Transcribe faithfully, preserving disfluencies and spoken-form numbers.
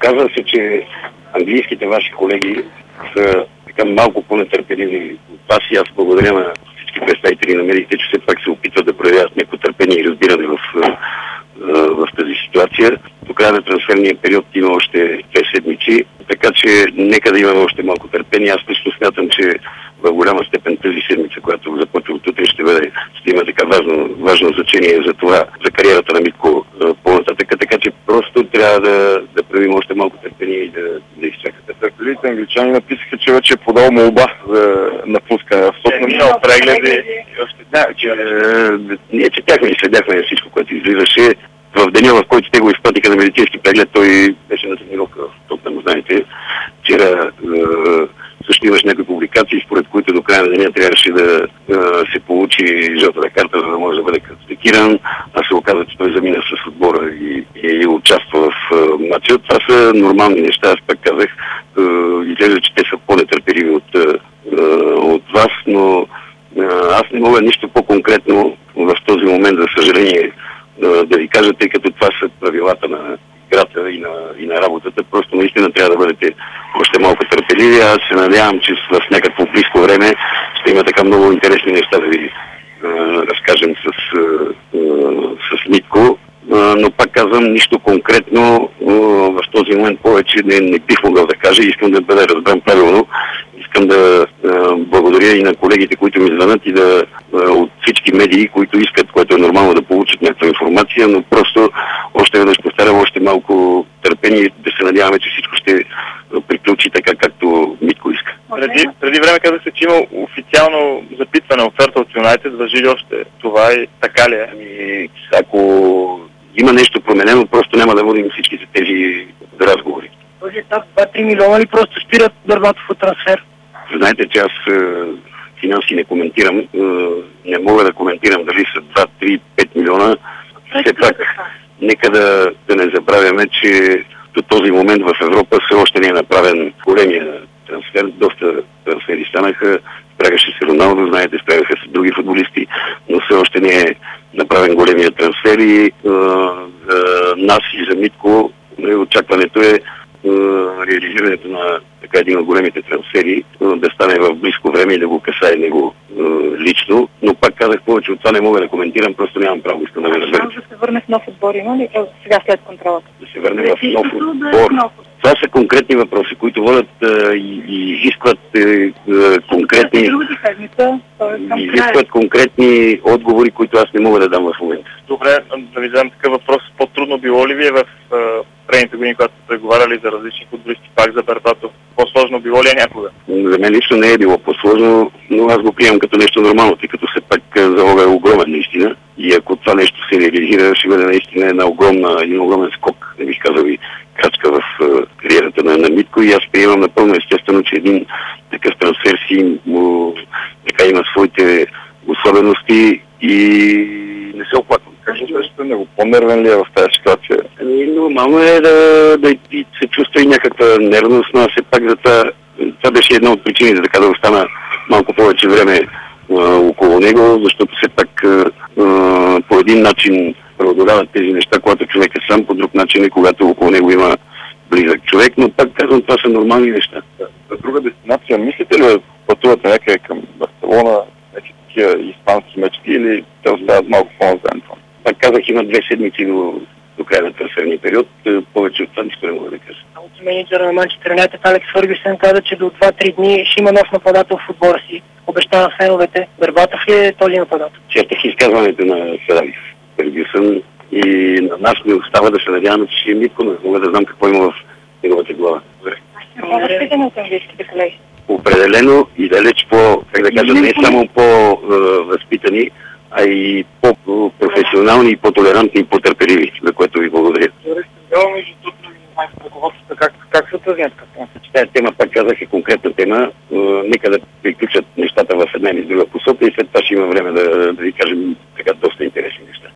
Оказва се, че английските ваши колеги са така малко по-нетърпеливи от вас и аз благодаря на всички представители на медиите, че все пак се опитват да проявяват някакво търпение и разбиране в, в тази ситуация. До края на трансферния период има още две седмици, така че нека да имаме още малко търпение. Аз лично смятам, че в голяма степен тази седмица, която започва от утре, ще бъде, ще има така важно, важно значение за това, за кариерата на Митко по-нататък, така че просто трябва да, да правим още малко търпение и да, да изчакате. Търпелите англичани написаха, че вече е подал молба за напускане в София. Минал прегледи и още да, че, е, ние четяхме и следяхме всичко, което излизаше. В деня, в който те го изпратиха на медицински преглед, той беше на тренировка в Тотнам, знаете. Вчера е, също имаш някои публикации, според които до края на деня трябваше да е, се получи жълтата карта, за да може да бъде категоризиран, а се оказа, че той замина с отбора и, и участва в е, матча. Това са нормални неща, аз пак казах. Е, изглежда, че те са по-нетърпеливи от, е, от вас, но е, аз не мога нищо по-конкретно в този момент, за съжаление, да ви кажа, тъй като това са правилата на играта и на, и на работата. Просто наистина трябва да бъдете още малко търпеливи. Аз се надявам, че в някакво близко време ще има така много интересни неща да ви е, разкажем с, е, с Митко. Е, но пак казвам, нищо конкретно е, в този момент повече не, не бих могъл да кажа. Искам да бъда разбран правилно. Искам да е, благодаря и на колегите, които ми звънат и да е, от всички медии, които искат, което е нормално да получат някаква информация, но просто още веднъж повтарям, още малко търпение, да се надяваме, че всичко ще приключи така, както Митко иска. Преди, преди време казах се, че има официално запитване оферта от Юнайтед, важи ли още това и така ли е? Ами, ако има нещо променено, просто няма да водим всичките тези разговори. Този етап два-три милиона ли просто спират Бербатов от трансфер? Знаете, че аз финанси не коментирам. Не мога да коментирам дали са два, три, пет милиона. Все пак, нека да, да не забравяме, че до този момент в Европа все още не е направен големия трансфер. Доста трансфери станаха. Справяше се Роналдо, знаете, справяха се други футболисти, но все още не е направен големия трансфер и за нас и за Митко очакването е реализирането на така един от големите трансфери да стане в близко време и да го касае него е, лично. Но пак казах, повече от това не мога да коментирам, просто нямам право, искам да ме разберете. Да се върне в нов отбор, има ли сега след контролата? Да се върне в нов отбор. Това са конкретни въпроси, които водят е, и, и изискват е, конкретни изискват конкретни отговори, които аз не мога да дам в момента. Добре, да ви задам такъв въпрос. По-трудно било ли ви е в предните години, когато сте преговаряли за различни футболисти, пак за Бербатов? По-сложно било ли е някога? За мен лично не е било по-сложно, но аз го приемам като нещо нормално, тъй като все пак залога е огромен наистина. И ако това нещо се реализира, ще бъде наистина една огромна, един огромен скок, не бих казал и крачка в uh, кариерата на, на Митко. И аз приемам напълно естествено, че един такъв трансфер си му, така има своите особености и не се оплаквам. Как ще беше него? По-нервен ли е в тази ситуация? Ами, нормално е да, да се чувства и някаква нервност, но все пак за това, това беше една от причините, така да остана малко повече време а, около него, защото все пак а, а, по един начин преодоляват тези неща, когато човек е сам, по друг начин е, когато около него има близък човек, но пак казвам, това са нормални неща. За друга дестинация, мислите ли да пътувате някъде към Барселона, някакви такива испански мечти или те остават малко по-назаден? Пак казах, има две седмици до, до края на трансферния период. Повече от това нищо не мога да кажа. От менеджера на Манчестър Юнайтед Алекс Фъргюсън каза, че до два-три дни ще има нов нападател в отбора си. Обеща на феновете. Бербатов ли е този нападател? Четах изказването на Алекс Фъргюсън и на нас не остава да се надяваме, че ще е Митко, но мога да знам какво има в неговата глава. Разпитане от английските колеги. Определено и далеч по, как да кажа, не само по-възпитани, а и по-професионални, и по-толерантни, и по-търпеливи, за което ви благодаря. Как, как се отразят? Тази тема, пак казах, е конкретна тема. Нека да приключат нещата в една или друга посока и след това ще има време да, да ви кажем така доста интересно.